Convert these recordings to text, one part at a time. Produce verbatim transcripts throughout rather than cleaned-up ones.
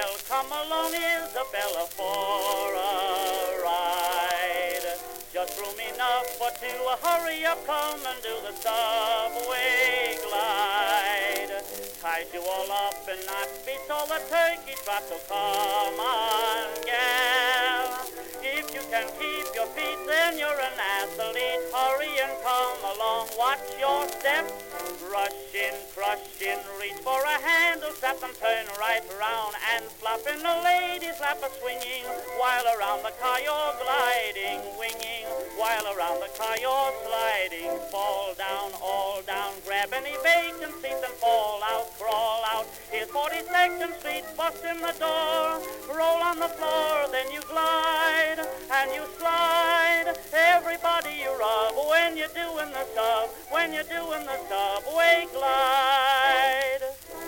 Well, come along, Isabella, for a ride. Just room enough for two. Hurry up, come and do the subway glide. Ties you all up in knots, beats all the turkey trot, so come on, gal. If you can keep your feet, then you're an athlete. Hurry and come along, watch your step. Rush in, crush in, reach for a handle, strap and turn right round and flop in. The ladies lap a swinging, while around the car you're gliding, winging, while around the car you're sliding. Fall down, all down, grab any vacant seat and fall out, crawl out. Here's forty-second Street, bust in the door, roll on the floor, then you glide and you slide. Everybody you rub when you're doing the sub, when you're doing the subway glide.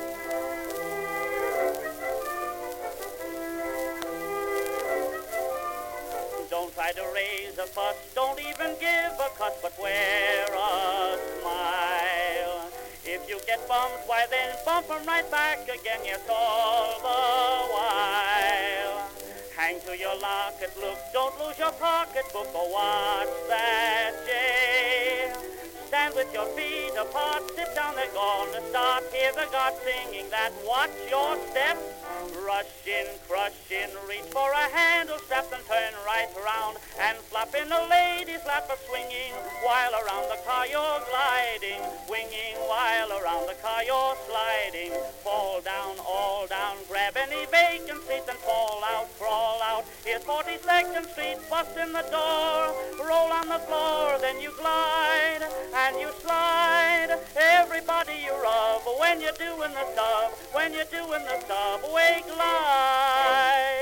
Don't try to raise a fuss, don't even give a cuss, but wear a smile. If you get bumped, why then bump 'em right back again, yes, all the while. Hang to your locket, look, don't lose your pocketbook, or watch that jay. Stand with your feet apart, sit down, they're gonna start. Hear the God singing that, watch your step. Rush in, crush in, reach for a handle, strap and turn right around and flop in. The ladies lap a swinging, while around the car you're gliding, winging, while around the car you're sliding. Fall down, all down, grab any vacant seat and fall out, crawl out. Here's forty-second Street, bust in the door, roll on the floor, then you glide and you slide. Everybody you rub when you're doing the sub, when you're doing the subway glide.